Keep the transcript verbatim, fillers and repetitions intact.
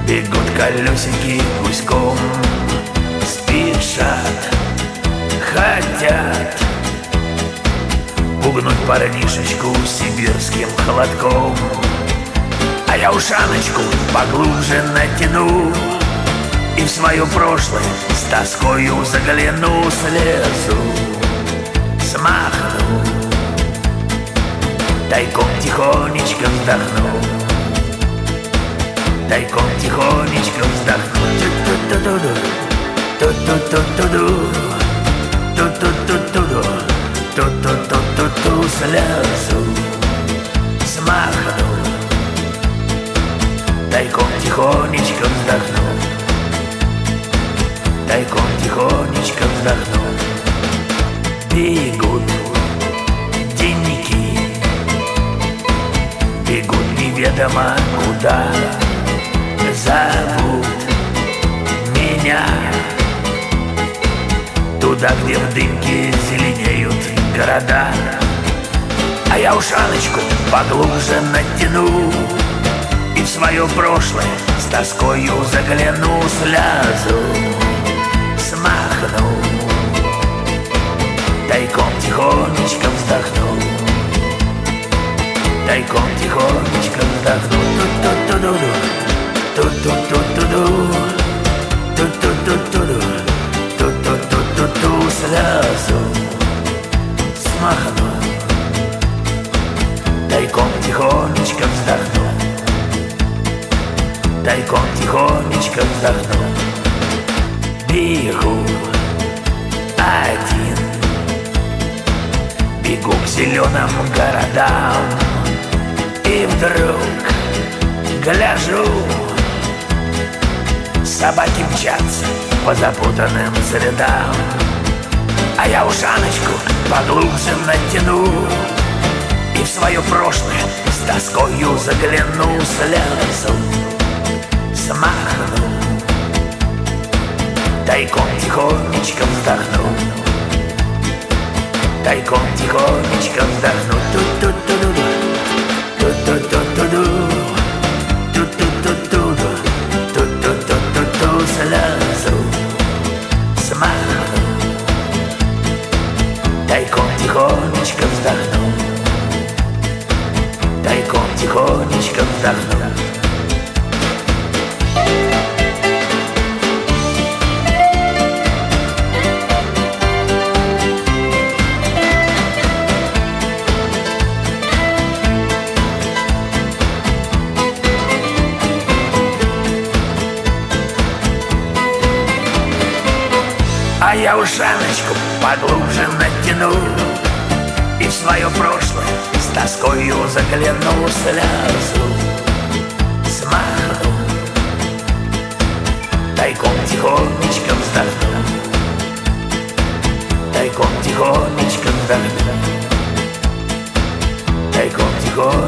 Бегут колесики гуськом, спешат, хотят пугнуть парнишечку сибирским холодком. А я ушаночку поглубже натяну и в свое прошлое с тоскою загляну, слезу, смахну, тайком тихонечко вздохну, тайком тихонечко вздохну. Ту-ту-ту-ду, ту-ту-ту-ту-ду, ту-ту-ту-ту-ду, ту-ту-ту-ту-ту, слезу, смахну, тайком тихонечко вздохну, тайком тихонечко вздохну. Бегут денники, бегут неведомо куда, зовут меня туда, где в дымке зеленеют города. А я ушаночку поглубже натяну и в свое прошлое с тоскою загляну, слезу, смахну, тайком тихонечко вздохну, тайком тихонечко вздохну. Ту-ту-ту-ду, ту-ту-ту-ту-ду, ту-ту-ту-ту-ду, ту-ту-ту-ту-ту, слезу, смахну, тайком тихонечко вздохну, тайком тихонечко вздохну. Бегу один, бегу к зеленым городам, и вдруг гляжу, собаки мчатся по запутанным следам. А я ушаночку поглубже натяну и в свое прошлое с тоскою загляну, слезу, смахну, тайком тихонечко вздохну, тайком тихонечко вздохну. Ту-ту-ту-ду, ту-ту-ту-ту-ду, ту-ту-ту-ту-ду, ту-ту-ту-ту-ту, слезу, смахну, тайком тихонечко вздохну, тайком тихонечко вздохну. А я ушаночку поглубже натяну и в свое прошлое с тоскою загляну, слезу, смахну, тайком тихонечко вздохну, тайком тихонечко вздохну, тайком тихонечко.